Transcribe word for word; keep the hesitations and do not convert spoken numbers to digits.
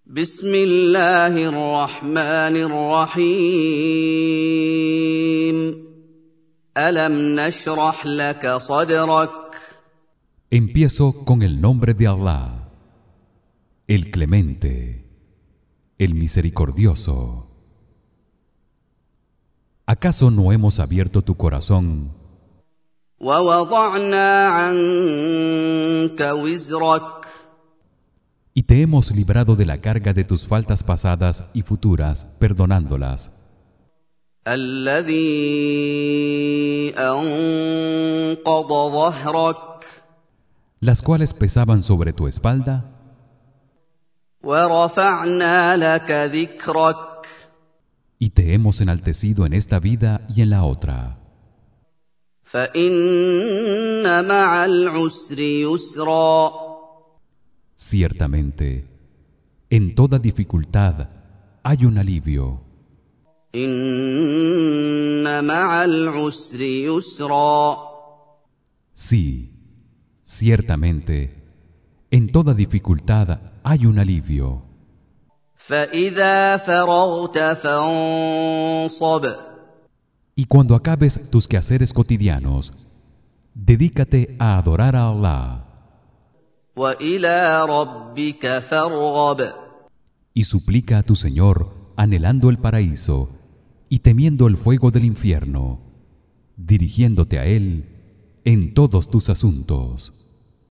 بسم الله الرحمن الرحيم ألم نشرح لك صدرك Empiezo con el nombre de Allah, el Clemente, el Misericordioso. ¿Acaso no hemos abierto tu corazón ووضعنا عنك وزرك y te hemos librado de la carga de tus faltas pasadas y futuras, perdonándolas? الذي أنقض ظهرك Las cuales pesaban sobre tu espalda, ورفعنا لك ذكرك y te hemos enaltecido en esta vida y en la otra. فإن مع العسر يسرا Ciertamente, en toda dificultad hay un alivio. إن مع العسر يسرا Sí, ciertamente, en toda dificultad hay un alivio. فإذا فرغت فانصب Y cuando acabes tus quehaceres cotidianos, dedícate a adorar a Allah وإلى ربك فارغب y suplica a tu Señor anhelando el paraíso y temiendo el fuego del infierno, dirigiéndote a Él en todos tus asuntos.